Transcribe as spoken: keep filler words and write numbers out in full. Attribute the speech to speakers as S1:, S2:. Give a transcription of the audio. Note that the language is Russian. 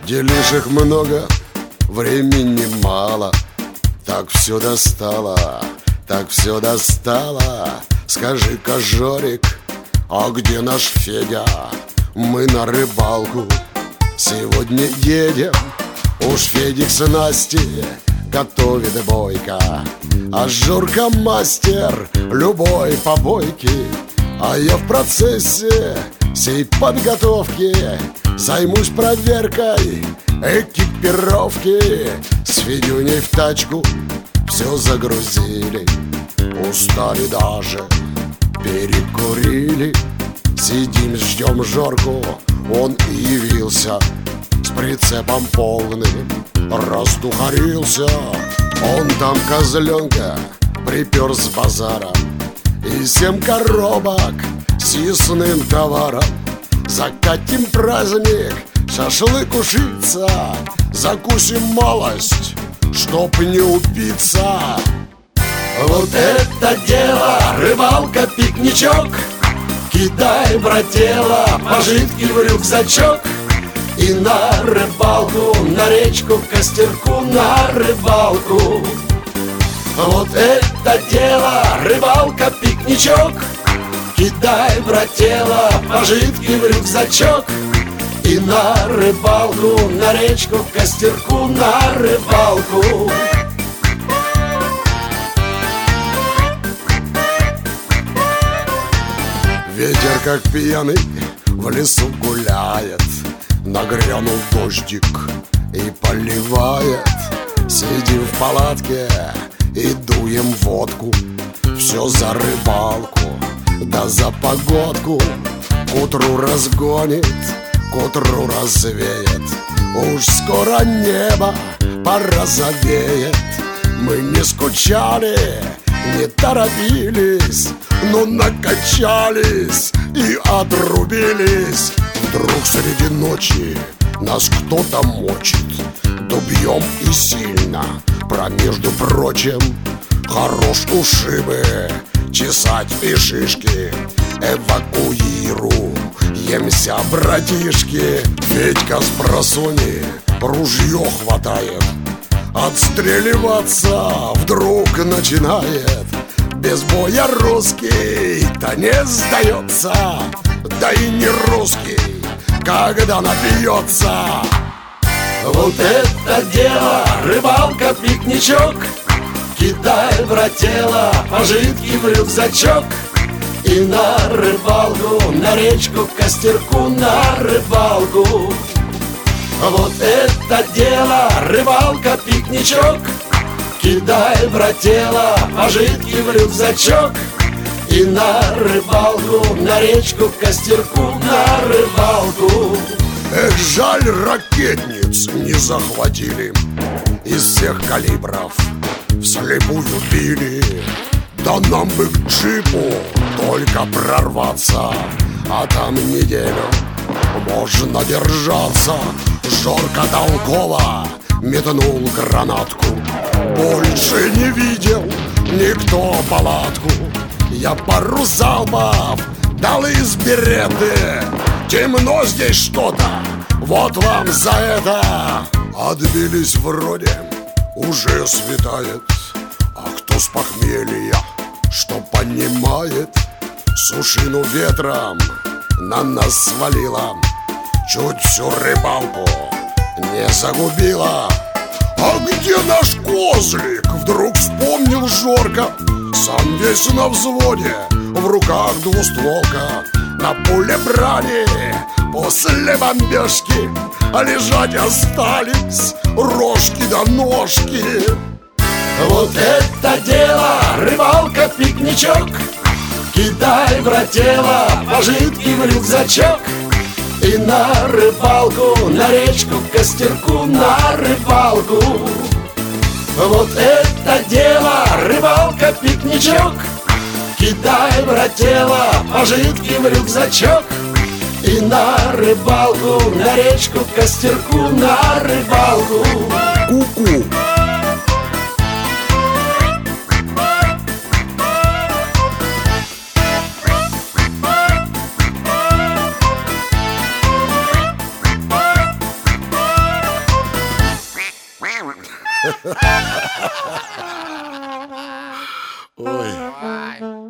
S1: Делишек много, времени мало. Так все достало, так все достало. Скажи-ка, Жорик, а где наш Федя? Мы на рыбалку сегодня едем. Уж Федик с Настей готовит бойко, а Жорка мастер любой побойки. А я в процессе сей подготовки займусь проверкой экипировки. С Федюней в тачку все загрузили, устали даже, перекурили. Сидим, ждем Жорку, он и явился с прицепом полным, раздухарился. Он там козленка припер с базара и семь коробок с ясным товаром. Закатим праздник, шашлык ушиться, закусим малость, чтоб не упиться. Вот это дело, рыбалка, пикничок. Кидай, брателло, пожитки в рюкзачок. И на рыбалку, на речку, к костерку, на рыбалку. Вот это дело, рыбалка, пикничок. Кидай, брателло, пожитки в рюкзачок. И на рыбалку, на речку, к костерку, на рыбалку. Ветер, как пьяный, в лесу гуляет. Нагрянул дождик и поливает. Сидим в палатке и дуем водку. Все за рыбалку, да за погодку. К утру разгонит, к утру развеет. Уж скоро небо порозовеет. Мы не скучали, не торопились, но накачались и отрубились. Вдруг среди ночи нас кто-то мочит. Дубьем и сильно, про между прочим. Хорош ушибы, чесать и шишки. Эвакуируемся, братишки. Федька с просони ружье хватает, отстреливаться вдруг начинает. Без боя русский-то не сдается, да и не русский, когда напьется. Вот это дело, рыбалка, пикничок. Кидай, брателло, пожитки в рюкзачок. И на рыбалку, на речку, к костерку, на рыбалку. Вот это дело, рыбалка, пикничок. Кидай, брателло, пожитки в рюкзачок. И на рыбалку, на речку, к костерку, на рыбалку. Эх, жаль, ракетниц не захватили. Из всех калибров вслепую били. Да нам бы к джипу только прорваться, а там неделю можно держаться. Жорка толково метнул гранатку. Больше не видел никто палатку. Я пару залпов дал из береты. Темно здесь что-то, вот вам за это. Отбились вроде, уже светает. А кто с похмелья, что понимает? Сушину ветром на нас свалила, чуть всю рыбалку не загубила. А где наш козлик? Вдруг вспомнил Жорка. Сам весь на взводе, в руках двустволка. На поле брани после бомбежки лежать остались рожки да ножки. Вот это дело, рыбалка, пикничок. Кидай, брателло, пожитки в рюкзачок. И на рыбалку, на речку, к костерку, на рыбалку. Вот это дело, рыбалка, пикничок. Кидай, брателло, пожитки в рюкзачок. И на рыбалку, на речку, к костерку, на рыбалку. Ку-ку. Ой.